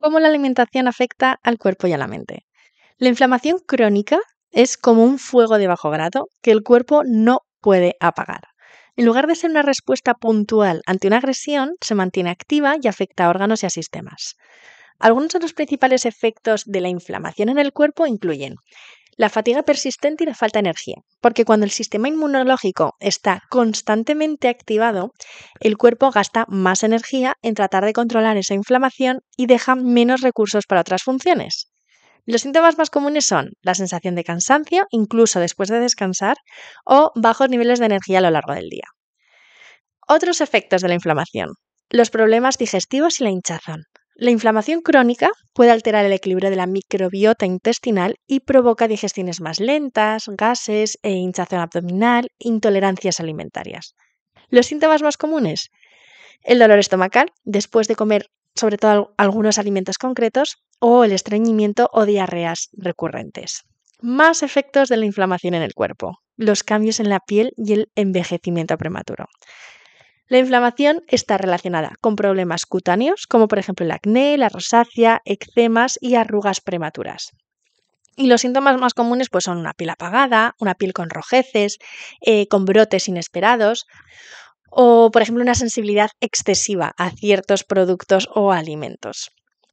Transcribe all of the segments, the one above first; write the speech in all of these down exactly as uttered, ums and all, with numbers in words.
cómo la alimentación afecta al cuerpo y a la mente. La inflamación crónica es como un fuego de bajo grado que el cuerpo no puede apagar. En lugar de ser una respuesta puntual ante una agresión, se mantiene activa y afecta a órganos y a sistemas. Algunos de los principales efectos de la inflamación en el cuerpo incluyen la fatiga persistente y la falta de energía, porque cuando el sistema inmunológico está constantemente activado, el cuerpo gasta más energía en tratar de controlar esa inflamación y deja menos recursos para otras funciones. Los síntomas más comunes son la sensación de cansancio, incluso después de descansar, o bajos niveles de energía a lo largo del día. Otros efectos de la inflamación: los problemas digestivos y la hinchazón. La inflamación crónica puede alterar el equilibrio de la microbiota intestinal y provoca digestiones más lentas, gases e hinchazón abdominal, intolerancias alimentarias. Los síntomas más comunes: el dolor estomacal después de comer sobre todo algunos alimentos concretos, o el estreñimiento o diarreas recurrentes. Más efectos de la inflamación en el cuerpo: los cambios en la piel y el envejecimiento prematuro. La inflamación está relacionada con problemas cutáneos, como por ejemplo el acné, la rosácea, eczemas y arrugas prematuras. Y los síntomas más comunes pues, son una piel apagada, una piel con rojeces, eh, con brotes inesperados, o por ejemplo una sensibilidad excesiva a ciertos productos o alimentos.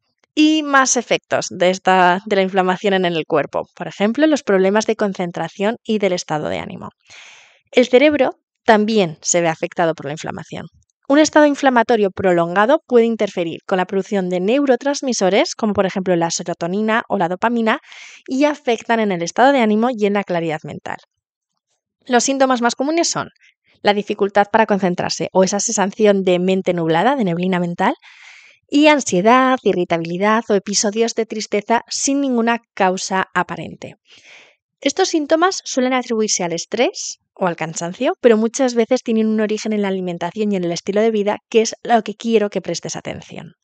Y más efectos de, esta, de la inflamación en el cuerpo, por ejemplo los problemas de concentración y del estado de ánimo. El cerebro también se ve afectado por la inflamación. Un estado inflamatorio prolongado puede interferir con la producción de neurotransmisores, como por ejemplo la serotonina o la dopamina, y afectan en el estado de ánimo y en la claridad mental. Los síntomas más comunes son la dificultad para concentrarse o esa sensación de mente nublada, de neblina mental, y ansiedad, irritabilidad o episodios de tristeza sin ninguna causa aparente. Estos síntomas suelen atribuirse al estrés o al cansancio, pero muchas veces tienen un origen en la alimentación y en el estilo de vida, que es lo que quiero que prestes atención.